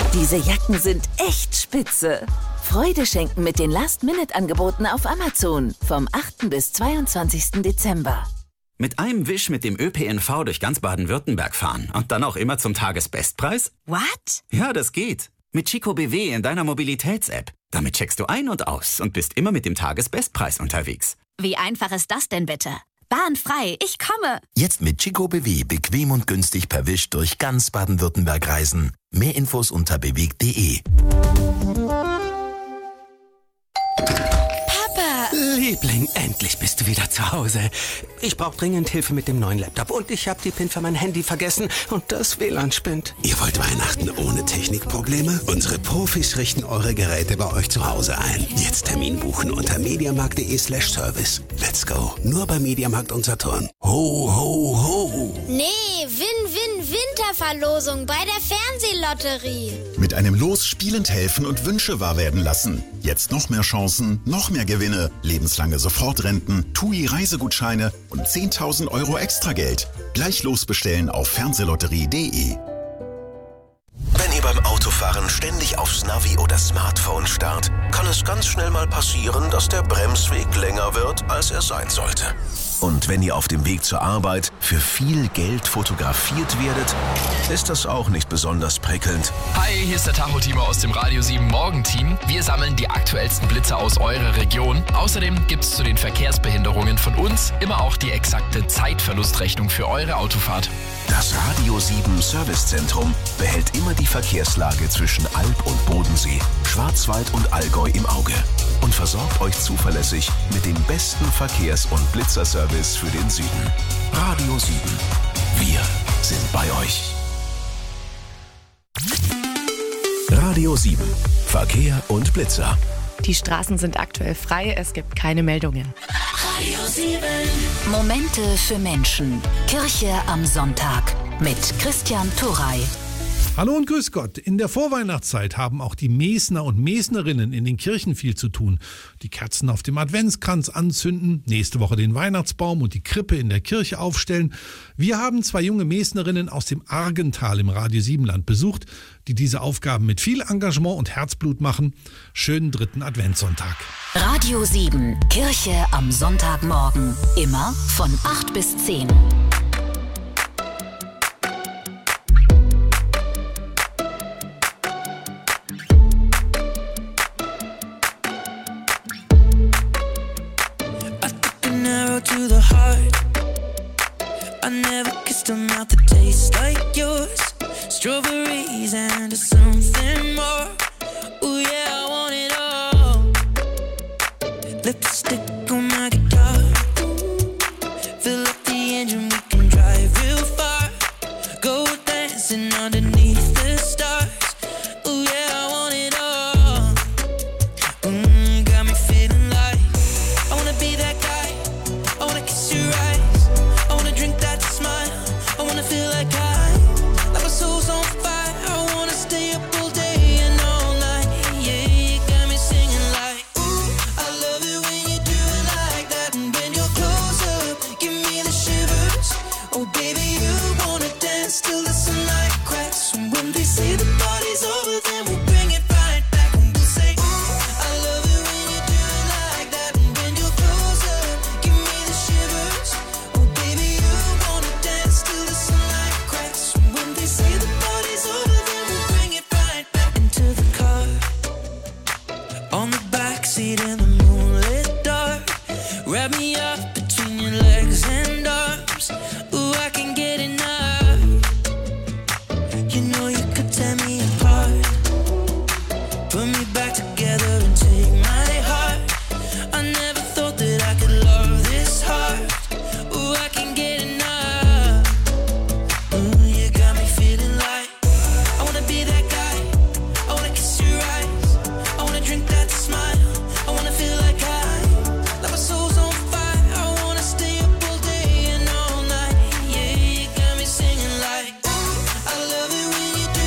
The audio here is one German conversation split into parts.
Diese Jacken sind echt spitze. Freude schenken mit den Last-Minute-Angeboten auf Amazon vom 8. bis 22. Dezember. Mit einem Wisch mit dem ÖPNV durch ganz Baden-Württemberg fahren und dann auch immer zum Tagesbestpreis? What? Ja, das geht. Mit Chico BW in deiner Mobilitäts-App. Damit checkst du ein und aus und bist immer mit dem Tagesbestpreis unterwegs. Wie einfach ist das denn bitte? Bahnfrei, ich komme. Jetzt mit Chico BW bequem und günstig per Wisch durch ganz Baden-Württemberg reisen. Mehr Infos unter bewegt.de. Liebling, endlich bist du wieder zu Hause. Ich brauche dringend Hilfe mit dem neuen Laptop und ich habe die PIN für mein Handy vergessen und das WLAN spinnt. Ihr wollt Weihnachten ohne Technikprobleme? Unsere Profis richten eure Geräte bei euch zu Hause ein. Jetzt Termin buchen unter mediamarkt.de/service. Let's go. Nur bei Mediamarkt und Saturn. Ho, ho, ho. Nee, Win-Win-Winterverlosung bei der Fernsehlotterie. Mit einem Los spielend helfen und Wünsche wahr werden lassen. Jetzt noch mehr Chancen, noch mehr Gewinne, lebenslange Sofortrenten, TUI-Reisegutscheine und 10.000 € Extrageld. Gleich losbestellen auf fernsehlotterie.de. Wenn ihr beim Autofahren ständig aufs Navi oder Smartphone starrt, kann es ganz schnell mal passieren, dass der Bremsweg länger wird, als er sein sollte. Und wenn ihr auf dem Weg zur Arbeit für viel Geld fotografiert werdet, ist das auch nicht besonders prickelnd. Hi, hier ist der Tacho-Timo aus dem Radio 7 Morgen-Team. Wir sammeln die aktuellsten Blitze aus eurer Region. Außerdem gibt es zu den Verkehrsbehinderungen von uns immer auch die exakte Zeitverlustrechnung für eure Autofahrt. Das Radio 7 Servicezentrum behält immer die Verkehrslage zwischen Alb und Bodensee, Schwarzwald und Allgäu im Auge und versorgt euch zuverlässig mit dem besten Verkehrs- und Blitzerservice für den Süden. Radio 7. Wir sind bei euch. Radio 7. Verkehr und Blitzer. Die Straßen sind aktuell frei, es gibt keine Meldungen. Radio 7. Momente für Menschen. Kirche am Sonntag mit Christian Turrey. Hallo und grüß Gott. In der Vorweihnachtszeit haben auch die Mesner und Mesnerinnen in den Kirchen viel zu tun. Die Kerzen auf dem Adventskranz anzünden, nächste Woche den Weihnachtsbaum und die Krippe in der Kirche aufstellen. Wir haben 2 junge Mesnerinnen aus dem Argental im Radio 7-Land besucht, die diese Aufgaben mit viel Engagement und Herzblut machen. Schönen 3. Adventssonntag. Radio 7, Kirche am Sonntagmorgen. Immer von 8 bis 10. To the heart, I never kissed a mouth that tastes like yours. Strawberries and something more. Ooh yeah, I want it all. Lipstick on my guitar. Fill up the engine, we can drive real far. Go dancing underneath the stars. Ooh yeah, I want it all. Got me feeling like I wanna be that guy. I wanna kiss your eyes, I wanna drink that smile, I wanna feel like my soul's on fire, I wanna stay up all day and all night, yeah, you got me singing like, ooh, I love it when you do it like that, and when you're close up, give me the shivers, oh baby, you wanna dance till the sunlight cracks, and when they say the party's over, then we'll bring it right back, and we'll say, ooh, I love it when you do it like that, and when you're close up, give me the shivers, oh baby, you wanna dance till the sunlight cracks, and when they say the party's over, then we'll bring it right back into the car, on the backseat in the moonlit dark, wrap me up between your legs and arms, ooh, I can get enough, you know you could tear me apart, put me back together and take my heart, I never thought that I could love this hard, ooh, I can get enough, ooh, you got me feeling like I wanna be that guy, I wanna kiss your eyes, I wanna drink that smile, I wanna feel like my soul's on fire, I wanna stay up all day and all night, yeah, you got me singing like, ooh, I love it when you do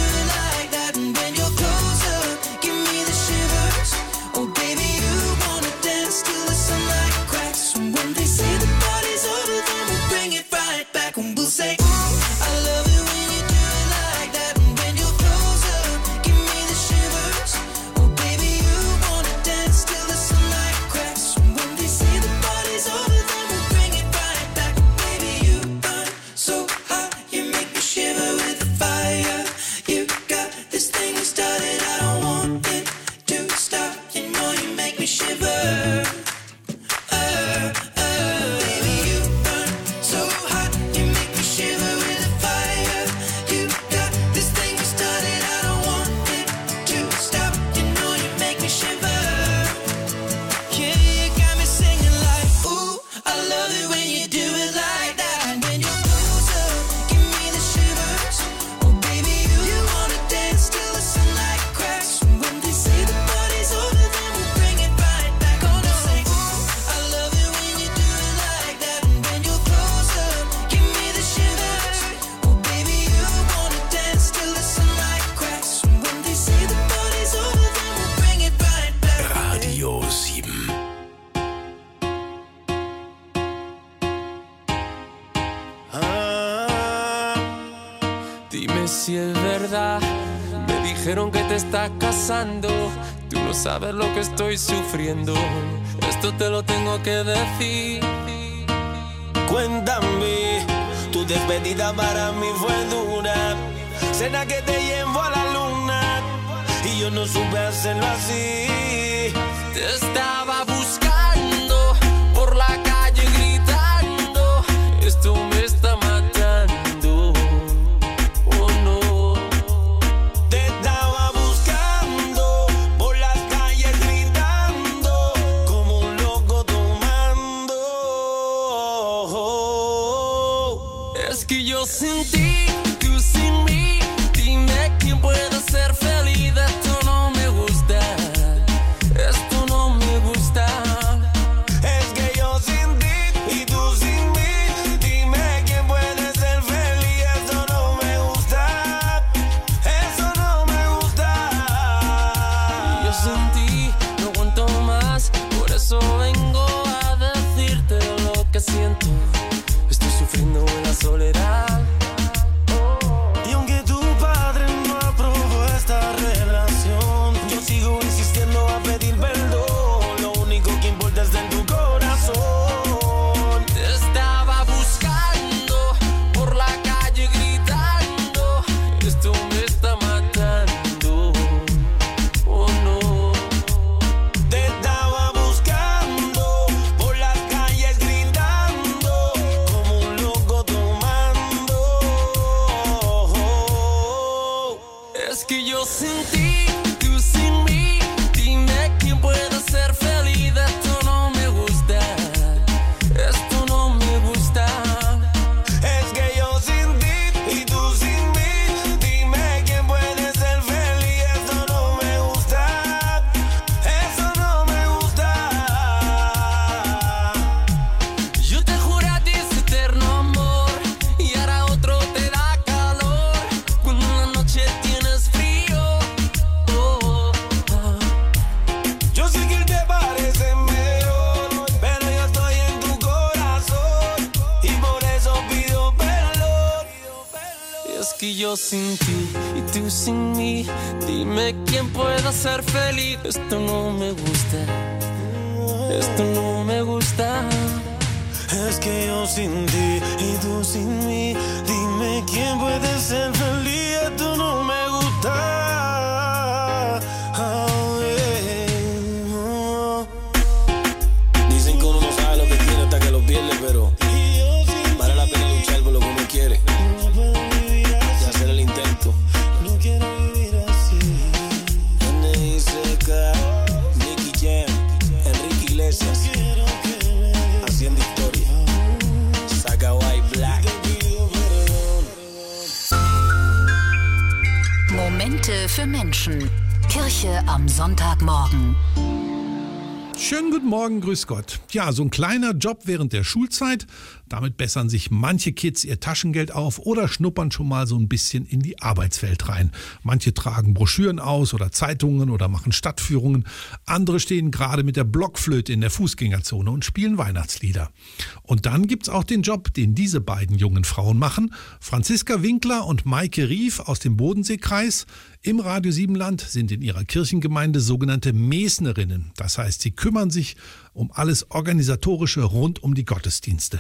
es verdad. Me dijeron que te estás casando. Tú no sabes lo que estoy sufriendo. Esto te lo tengo que decir. Cuéntame, tu despedida para mí fue dura. Cena que te llevo a la luna y yo no supe hacerlo así. Te estaba buscando por la calle gritando. Esto me está matando. Oh no. Te estaba buscando por las calles gritando como un loco tomando. Es que yo sin ti, tú sin mí. Dime quién puede ser feliz. Esto no me gusta. Esto no me gusta. Es que yo sin ti y tú sin mí. Dime quién puede ser feliz. Eso no me gusta. Eso no me gusta. Yo sin ti no aguanto más. Por eso vengo a decirte lo que siento. Estoy sufriendo en la soledad. Y aunque tu padre no aprobó esta relación, yo sigo insistiendo a pedir perdón. Lo único que importa es en tu corazón. Te estaba buscando por la calle gritando. Esto me está matando. Oh no. Te estaba buscando por las calles gritando como un loco tomando. Es que yo sin ti, tú sin mí. Dime quién puede ser feliz. Esto no me gusta. Esto no me gusta. Es que yo sin ti y tú sin mí. Dime quién puede ser feliz. Eso no me gusta. Eso no me gusta. Yo te juro a ti ese eterno amor y ahora otro te da calor cuando en la noche tienes frío. Oh, oh, oh. Yo sé que él te parece mejor, pero yo estoy en tu corazón y por eso pido perdón. Es que yo sin ti y tú sin mí. Dime quién puede ser feliz. Esto no me gusta. Esto no me gusta. Es que yo sin ti y tú sin mí. Dime quién puede ser feliz. Esto no me gusta. Oh, yeah. Dicen que uno no sabe lo que tiene hasta que lo pierde, pero vale la pena luchar por lo que uno quiere y hacer el intento. No quiero vivir así. NICK, Nicky Jam, Enrique Iglesias, haciendo historia. Saga White Black. Momente für Menschen. Kirche am Sonntagmorgen. Schönen guten Morgen, grüß Gott. Ja, so ein kleiner Job während der Schulzeit. Damit bessern sich manche Kids ihr Taschengeld auf oder schnuppern schon mal so ein bisschen in die Arbeitswelt rein. Manche tragen Broschüren aus oder Zeitungen oder machen Stadtführungen. Andere stehen gerade mit der Blockflöte in der Fußgängerzone und spielen Weihnachtslieder. Und dann gibt's auch den Job, den diese beiden jungen Frauen machen. Franziska Winkler und Maike Rief aus dem Bodenseekreis im Radio Siebenland sind in ihrer Kirchengemeinde sogenannte Mesnerinnen. Das heißt, sie kümmern sich um alles Organisatorische rund um die Gottesdienste.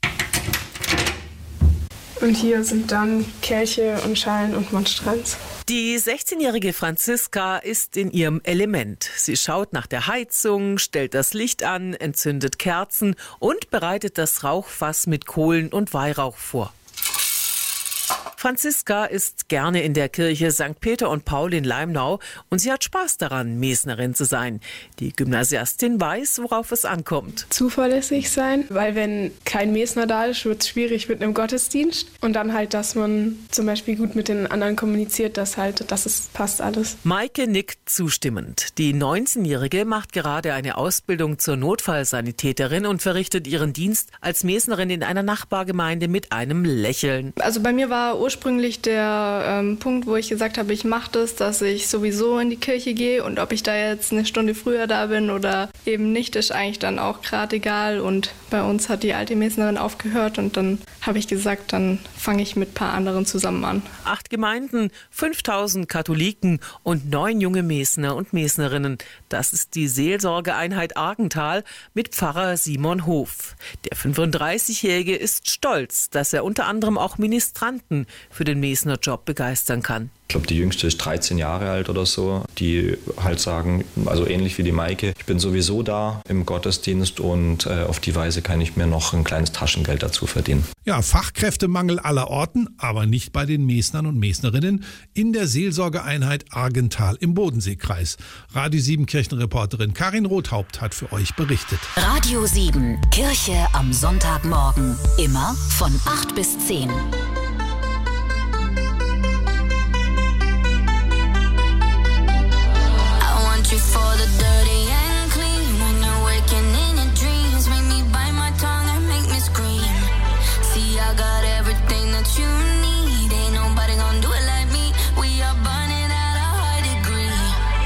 Und hier sind dann Kelche und Schalen und Monstranz. Die 16-jährige Franziska ist in ihrem Element. Sie schaut nach der Heizung, stellt das Licht an, entzündet Kerzen und bereitet das Rauchfass mit Kohlen und Weihrauch vor. Franziska ist gerne in der Kirche St. Peter und Paul in Leimnau und sie hat Spaß daran, Mesnerin zu sein. Die Gymnasiastin weiß, worauf es ankommt. Zuverlässig sein, weil wenn kein Mesner da ist, wird es schwierig mit einem Gottesdienst. Und dann halt, dass man zum Beispiel gut mit den anderen kommuniziert, dass es passt alles. Maike nickt zustimmend. Die 19-Jährige macht gerade eine Ausbildung zur Notfallsanitäterin und verrichtet ihren Dienst als Mesnerin in einer Nachbargemeinde mit einem Lächeln. Also bei mir war ursprünglich der Punkt, wo ich gesagt habe, ich mache das, dass ich sowieso in die Kirche gehe und ob ich da jetzt eine Stunde früher da bin oder eben nicht, ist eigentlich dann auch gerade egal. Und bei uns hat die alte Mesnerin aufgehört und dann habe ich gesagt, dann fange ich mit ein paar anderen zusammen an. 8 Gemeinden, 5000 Katholiken und 9 junge Mesner und Mesnerinnen. Das ist die Seelsorgeeinheit Argental mit Pfarrer Simon Hof. Der 35-Jährige ist stolz, dass er unter anderem auch Ministranten für den Mesnerjob begeistern kann. Ich glaube, die Jüngste ist 13 Jahre alt oder so, die halt sagen, also ähnlich wie die Maike, ich bin sowieso da im Gottesdienst und auf die Weise kann ich mir noch ein kleines Taschengeld dazu verdienen. Ja, Fachkräftemangel aller Orten, aber nicht bei den Mesnern und Mesnerinnen in der Seelsorgeeinheit Argental im Bodenseekreis. Radio 7 Kirchenreporterin Karin Rothaupt hat für euch berichtet. Radio 7, Kirche am Sonntagmorgen. Immer von 8 bis 10. For the dirty and clean, when you're waking in your dreams, make me bite my tongue and make me scream. See, I got everything that you need, ain't nobody gonna do it like me. We are burning at a high degree,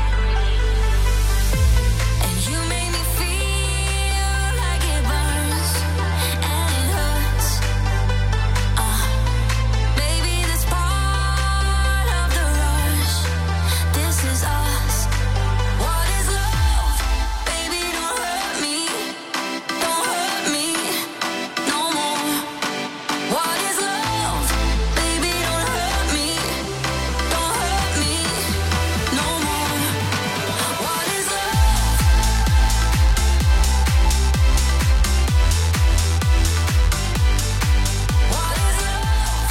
and you make me feel like it burns and it hurts. Baby, this part of the rush, this is us. What is love? Baby, don't hurt me. Don't hurt me no more. What is love? Baby, don't hurt me. Don't hurt me no more. What is love? What is love?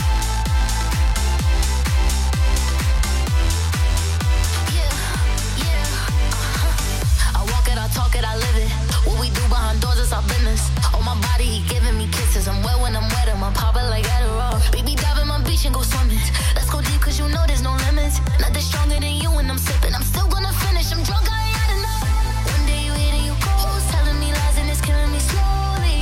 I walk it, I talk it, I live it. What we do behind doors is our business. On my body, he giving me kisses. I'm wet when I'm wet, I'm popping like Adderall. Baby, dive in my beach and go swimming. Let's go deep, cause you know there's no limits. Nothing stronger than you when I'm sipping. I'm still gonna finish, I'm drunk, I ain't had enough. One day you hit and you close, telling me lies and it's killing me slowly.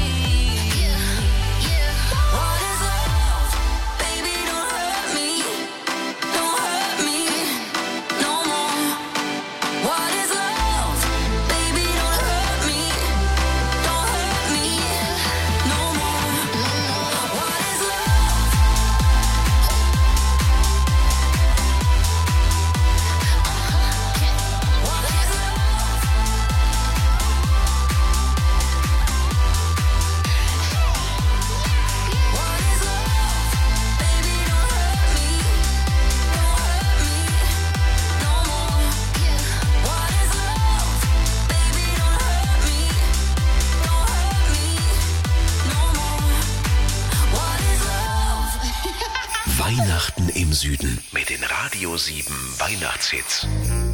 What is love? Baby, don't hurt me. Don't hurt me no more. What is love? Baby, don't hurt me. Don't hurt me no more. What is love? What is love? What is love? Baby, don't hurt me. Don't hurt me no more. What is love? Baby, don't hurt me. Don't hurt me no more. What is love? Weihnachten im Süden mit den Radio 7 Weihnachtshits.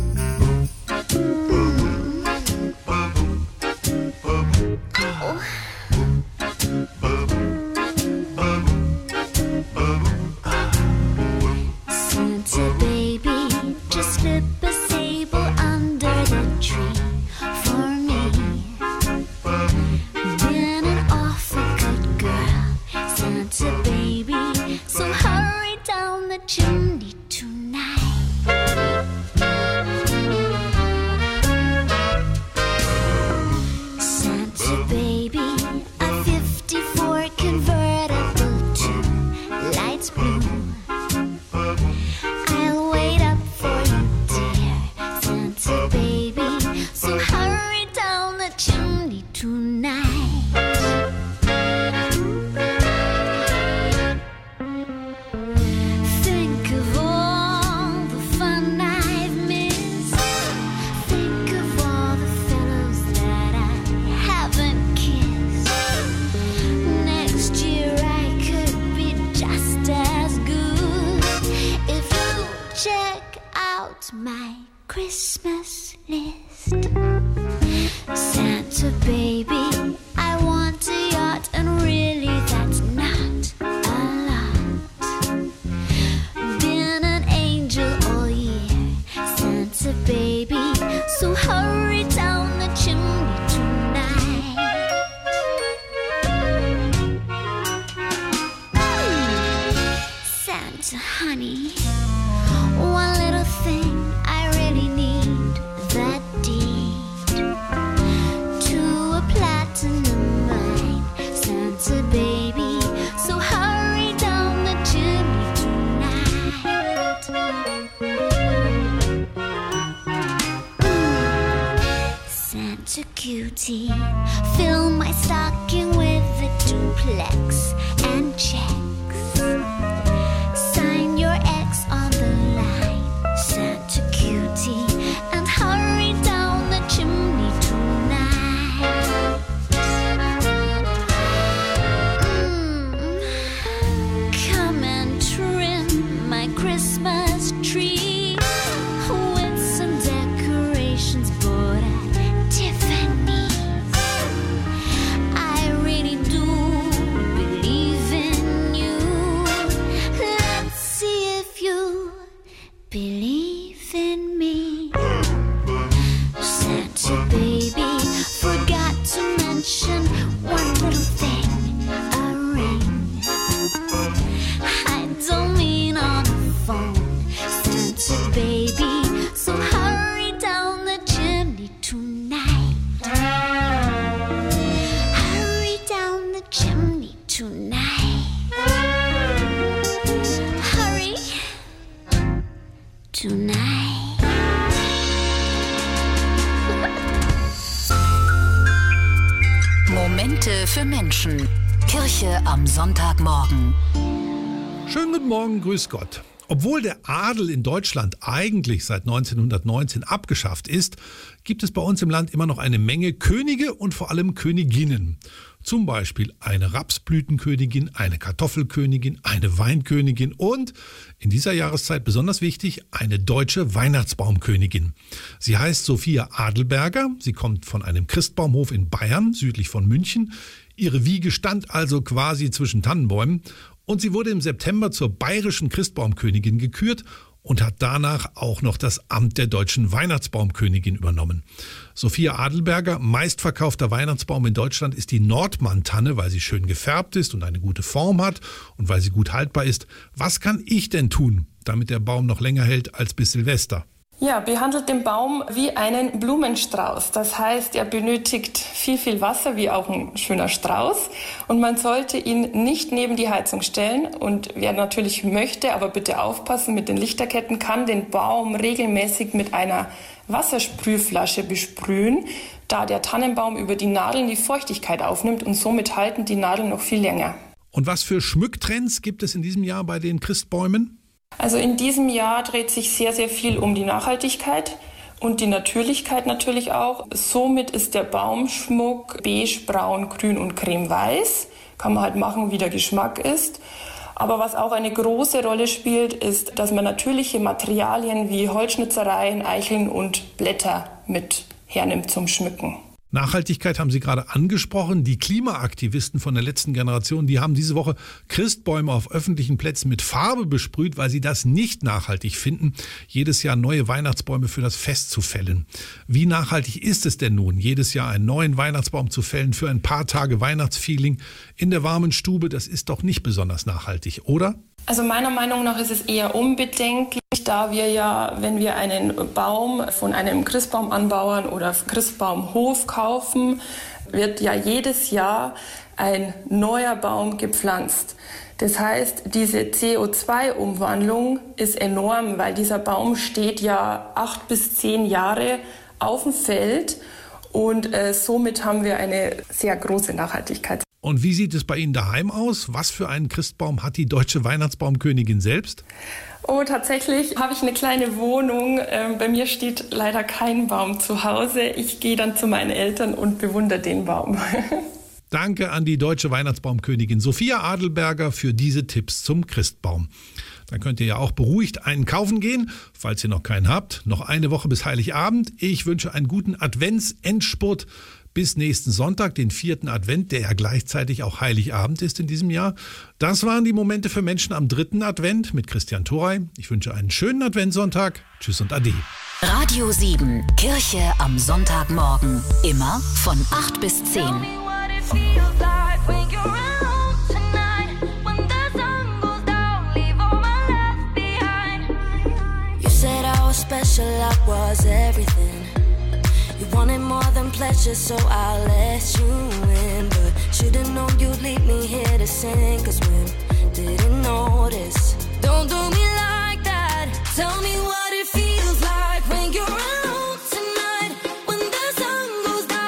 Santa baby, just slip a sable under the tree for me. Been an awful good girl, Santa baby, so hurry down the chimney tonight. Santa baby, a 54 convertible to lights blue. I'll wait up for you, dear Santa baby, so hurry down the chimney tonight. Think of all the fun I've missed. Think of all the fellows that I haven't kissed. Next year I could be just as good if you check out my Christmas list. Santa baby, I want a yacht, and really that's not a lot. Been an angel all year, Santa baby, so hurry down the chimney tonight. Santa honey, one little thing I really need, that deed to a platinum mine. Santa baby, Santa cutie, fill my stocking with a duplex and checks. Sign your ex on the line, Santa cutie, and hurry down the chimney tonight. Come and trim my Christmas tree with some decorations bought at Tiffany's. I really do believe in you. Let's see if you believe in me. Santa baby, forgot to mention one little thing, a ring. I don't mean on the phone, Santa baby, so hurry down the chimney tonight. Hurry down the chimney tonight. Hurry tonight. Momente für Menschen. Kirche am Sonntagmorgen. Schönen guten Morgen, grüß Gott. Obwohl der Adel in Deutschland eigentlich seit 1919 abgeschafft ist, gibt es bei uns im Land immer noch eine Menge Könige und vor allem Königinnen. Zum Beispiel eine Rapsblütenkönigin, eine Kartoffelkönigin, eine Weinkönigin und, in dieser Jahreszeit besonders wichtig, eine deutsche Weihnachtsbaumkönigin. Sie heißt Sophia Adelberger, sie kommt von einem Christbaumhof in Bayern, südlich von München. Ihre Wiege stand also quasi zwischen Tannenbäumen und sie wurde im September zur bayerischen Christbaumkönigin gekürt und hat danach auch noch das Amt der deutschen Weihnachtsbaumkönigin übernommen. Sophia Adelberger, meistverkaufter Weihnachtsbaum in Deutschland, ist die Nordmann-Tanne, weil sie schön gefärbt ist und eine gute Form hat und weil sie gut haltbar ist. Was kann ich denn tun, damit der Baum noch länger hält als bis Silvester? Ja, behandelt den Baum wie einen Blumenstrauß. Das heißt, er benötigt viel Wasser, wie auch ein schöner Strauß. Und man sollte ihn nicht neben die Heizung stellen. Und wer natürlich möchte, aber bitte aufpassen mit den Lichterketten, kann den Baum regelmäßig mit einer Wassersprühflasche besprühen, da der Tannenbaum über die Nadeln die Feuchtigkeit aufnimmt und somit halten die Nadeln noch viel länger. Und was für Schmücktrends gibt es in diesem Jahr bei den Christbäumen? Also in diesem Jahr dreht sich sehr viel um die Nachhaltigkeit und die Natürlichkeit natürlich auch. Somit ist der Baumschmuck beige, braun, grün und cremeweiß. Kann man halt machen, wie der Geschmack ist. Aber was auch eine große Rolle spielt, ist, dass man natürliche Materialien wie Holzschnitzereien, Eicheln und Blätter mit hernimmt zum Schmücken. Nachhaltigkeit haben Sie gerade angesprochen. Die Klimaaktivisten von der letzten Generation, die haben diese Woche Christbäume auf öffentlichen Plätzen mit Farbe besprüht, weil sie das nicht nachhaltig finden, jedes Jahr neue Weihnachtsbäume für das Fest zu fällen. Wie nachhaltig ist es denn nun, jedes Jahr einen neuen Weihnachtsbaum zu fällen für ein paar Tage Weihnachtsfeeling in der warmen Stube? Das ist doch nicht besonders nachhaltig, oder? Also meiner Meinung nach ist es eher unbedenklich, da wir ja, wenn wir einen Baum von einem Christbaumanbauern oder Christbaumhof kaufen, wird ja jedes Jahr ein neuer Baum gepflanzt. Das heißt, diese CO2-Umwandlung ist enorm, weil dieser Baum steht ja 8 bis 10 Jahre auf dem Feld und somit haben wir eine sehr große Nachhaltigkeit. Und wie sieht es bei Ihnen daheim aus? Was für einen Christbaum hat die deutsche Weihnachtsbaumkönigin selbst? Oh, tatsächlich habe ich eine kleine Wohnung. Bei mir steht leider kein Baum zu Hause. Ich gehe dann zu meinen Eltern und bewundere den Baum. Danke an die deutsche Weihnachtsbaumkönigin Sophia Adelberger für diese Tipps zum Christbaum. Dann könnt ihr ja auch beruhigt einen kaufen gehen, falls ihr noch keinen habt. Noch eine Woche bis Heiligabend. Ich wünsche einen guten Adventsendspurt. Bis nächsten Sonntag, den 4. Advent, der ja gleichzeitig auch Heiligabend ist in diesem Jahr. Das waren die Momente für Menschen am 3. Advent mit Christian Thorey. Ich wünsche einen schönen Adventssonntag. Tschüss und Ade. Radio 7, Kirche am Sonntagmorgen. Immer von 8 bis 10. You said I was special, I was everything. You wanted more than pleasure, so I let you in. But should've known you'd leave me here to sing. Cause when didn't notice. Don't do me like that. Tell me what it feels like when you're alone tonight. When the sun goes down.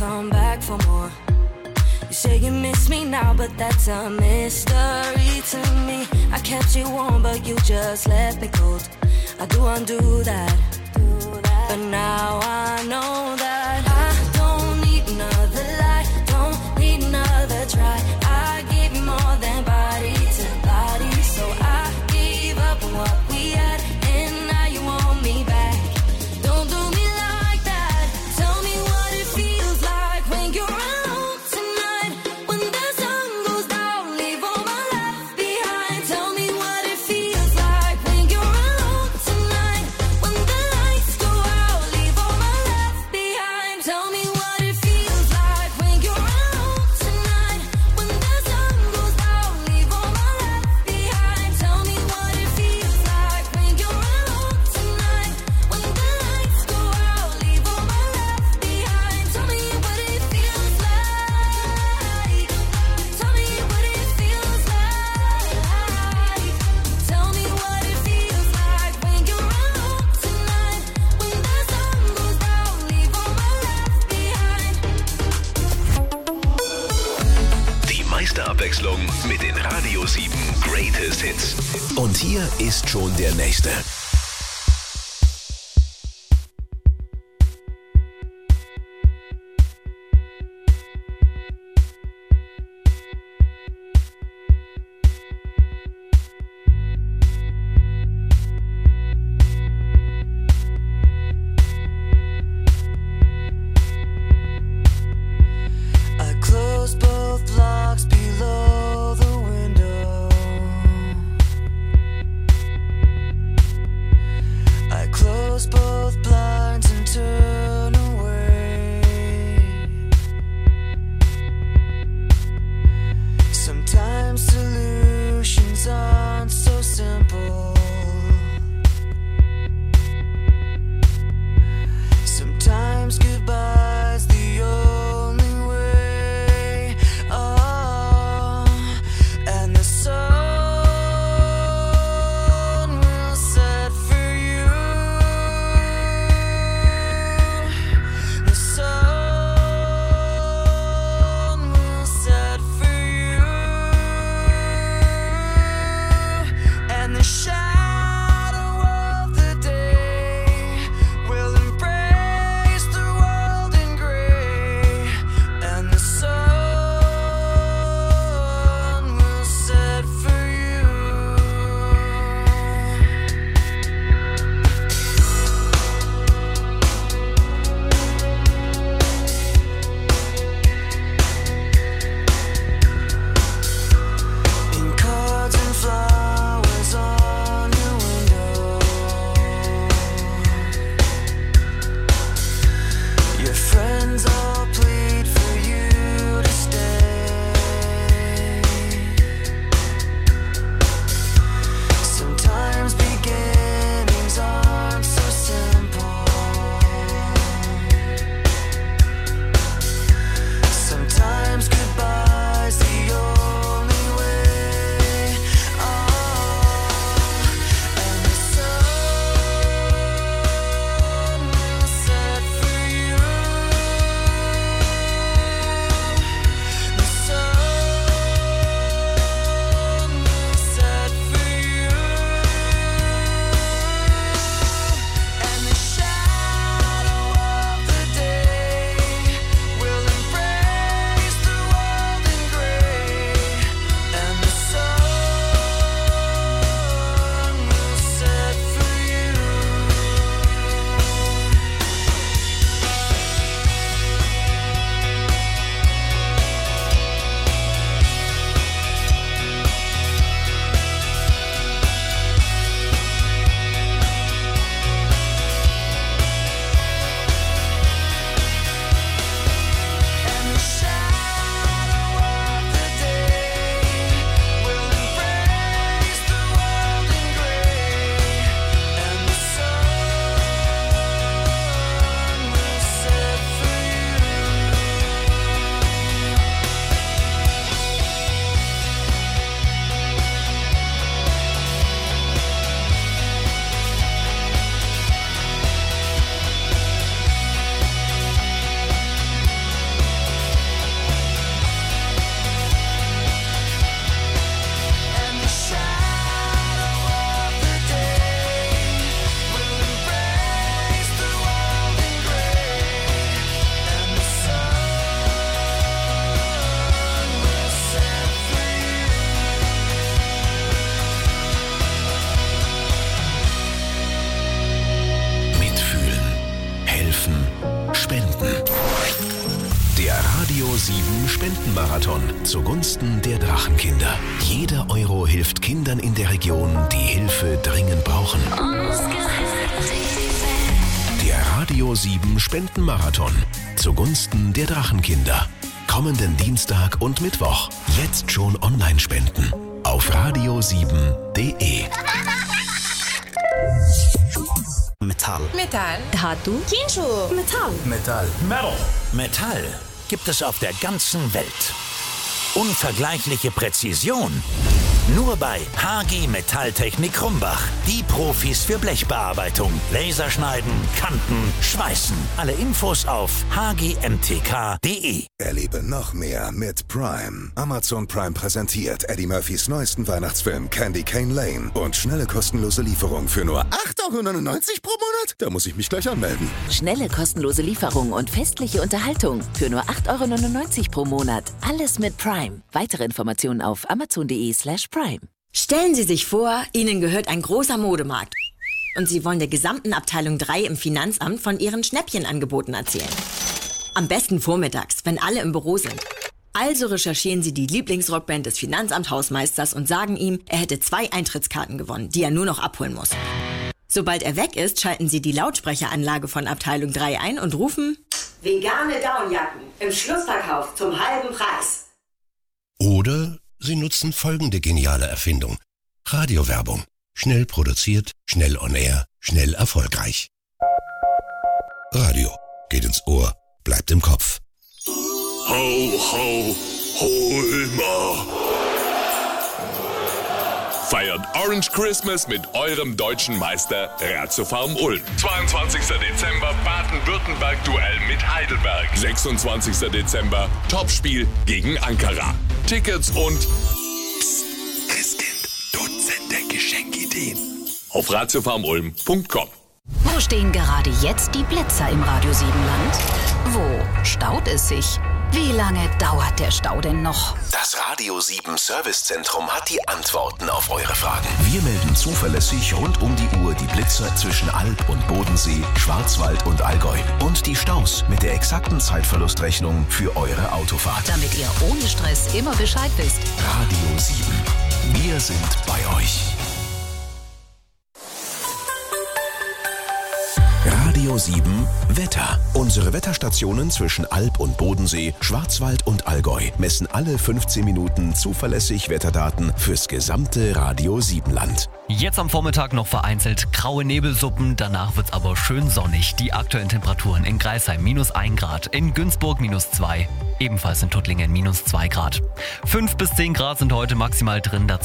come back for more. You say you miss me now, but that's a mystery to me. I kept you warm, but you just left me cold. I do undo that, but now I know that I don't need another lie, don't need another try. I gave you more than body to body, so I gave up on what we had, and now you want me back. Don't do me like that. Tell me what it feels like when you're alone tonight. When the sun goes down, leave all my left behind. Tell me what it feels like when you're alone tonight. When the lights go out, leave all my left behind. Tell me what it feels like when you're alone tonight. When the sun goes down, leave all my left behind. Tell me what it feels like when you're alone tonight. When the lights go out, leave all my left behind. Tell me what it feels like. Tell me what it feels like. Tell me what it feels like when you're alone tonight. When the sun goes down, leave all my left behind. Die Meisterabwechslung mit den Radio 7 Greatest Hits. Und hier ist schon der nächste. I closed both locks below the window. spenden. Der Radio 7 Spendenmarathon zugunsten der Drachenkinder. Jeder Euro hilft Kindern in der Region, die Hilfe dringend brauchen. Der Radio 7 Spendenmarathon zugunsten der Drachenkinder. Kommenden Dienstag und Mittwoch. Jetzt schon online spenden. Auf radio7.de. Metall. Metall. Dhatu. Kinshuk. Metall. Metall. Metal. Metall gibt es auf der ganzen Welt. Unvergleichliche Präzision. Nur bei HG Metalltechnik Krumbach. Die Profis für Blechbearbeitung. Laserschneiden, Kanten, Schweißen. Alle Infos auf hgmtk.de. Erlebe noch mehr mit Prime. Amazon Prime präsentiert Eddie Murphys neuesten Weihnachtsfilm Candy Cane Lane und schnelle kostenlose Lieferung für nur 8,99 € pro Monat. Da muss ich mich gleich anmelden. Schnelle kostenlose Lieferung und festliche Unterhaltung für nur 8,99 € pro Monat. Alles mit Prime. Weitere Informationen auf amazon.de/Prime. Stellen Sie sich vor, Ihnen gehört ein großer Modemarkt. Und Sie wollen der gesamten Abteilung 3 im Finanzamt von Ihren Schnäppchenangeboten erzählen. Am besten vormittags, wenn alle im Büro sind. Also recherchieren Sie die Lieblingsrockband des Finanzamt-Hausmeisters und sagen ihm, er hätte 2 Eintrittskarten gewonnen, die er nur noch abholen muss. Sobald er weg ist, schalten Sie die Lautsprecheranlage von Abteilung 3 ein und rufen: Vegane Downjacken im Schlussverkauf zum halben Preis. Oder Sie nutzen folgende geniale Erfindung. Radiowerbung. Schnell produziert, schnell on air, schnell erfolgreich. Radio. Geht ins Ohr, bleibt im Kopf. Ho, ho, Holmer. Feiert Orange Christmas mit eurem deutschen Meister Ratiofarm Ulm. 22. Dezember Baden-Württemberg-Duell mit Heidelberg. 26. Dezember Topspiel gegen Ankara. Tickets und Christkind, Dutzende Geschenkideen auf ratiofarmulm.com. Wo stehen gerade jetzt die Blitzer im Radio 7 Land? Wo staut es sich? Wie lange dauert der Stau denn noch? Das Radio 7 Servicezentrum hat die Antworten auf eure Fragen. Wir melden zuverlässig rund um die Uhr die Blitzer zwischen Alb und Bodensee, Schwarzwald und Allgäu. Und die Staus mit der exakten Zeitverlustrechnung für eure Autofahrt. Damit ihr ohne Stress immer Bescheid wisst. Radio 7. Wir sind bei euch. Radio 7 Wetter. Unsere Wetterstationen zwischen Alb und Bodensee, Schwarzwald und Allgäu messen alle 15 Minuten zuverlässig Wetterdaten fürs gesamte Radio 7 Land. Jetzt am Vormittag noch vereinzelt graue Nebelsuppen, danach wird's aber schön sonnig. Die aktuellen Temperaturen in Greisheim -1 Grad, in Günzburg -2, ebenfalls in Tuttlingen -2 Grad. 5 bis 10 Grad sind heute maximal drin.